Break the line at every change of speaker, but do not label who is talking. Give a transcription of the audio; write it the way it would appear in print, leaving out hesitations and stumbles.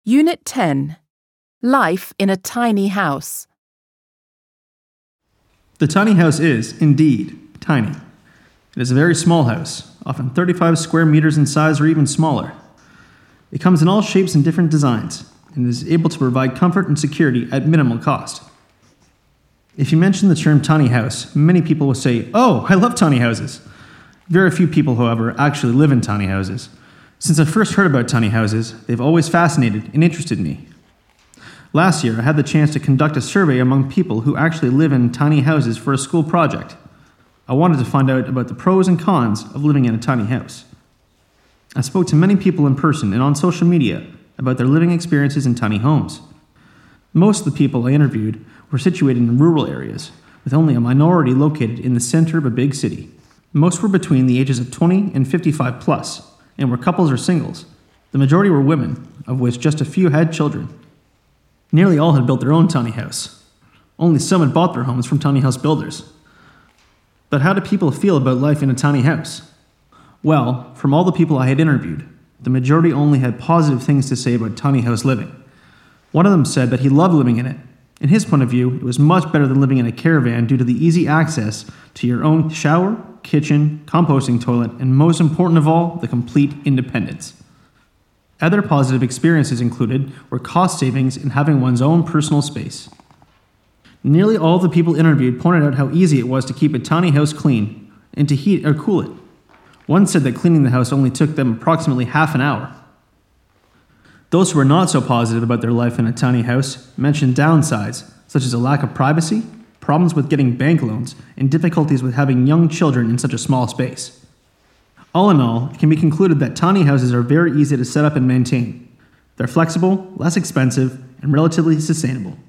Unit 10. Life in a tiny house.
The tiny house is, indeed, tiny. It is a very small house, often 35 square meters in size or even smaller. It comes in all shapes and different designs, and is able to provide comfort and security at minimal cost. If you mention the term tiny house, many people will say, "Oh, I love tiny houses." Very few people, however, actually live in tiny houses. Since I first heard about tiny houses, they've always fascinated and interested me. Last year, I had the chance to conduct a survey among people who actually live in tiny houses for a school project. I wanted to find out about the pros and cons of living in a tiny house. I spoke to many people in person and on social media about their living experiences in tiny homes. Most of the people I interviewed were situated in rural areas, with only a minority located in the center of a big city. Most were between the ages of 20 and 55 plus, and were couples or singles. The majority were women, of which just a few had children. Nearly all had built their own tiny house. Only some had bought their homes from tiny house builders. But how do people feel about life in a tiny house? Well, from all the people I had interviewed, the majority only had positive things to say about tiny house living. One of them said that he loved living in it. In his point of view, it was much better than living in a caravan due to the easy access to your own shower, kitchen, composting toilet, and most important of all, the complete independence. Other positive experiences included were cost savings in having one's own personal space. Nearly all the people interviewed pointed out how easy it was to keep a tiny house clean and to heat or cool it. One said that cleaning the house only took them approximately half an hour. Those who were not so positive about their life in a tiny house mentioned downsides, such as a lack of privacy, problems with getting bank loans, and difficulties with having young children in such a small space. All in all, it can be concluded that tiny houses are very easy to set up and maintain. They're flexible, less expensive, and relatively sustainable.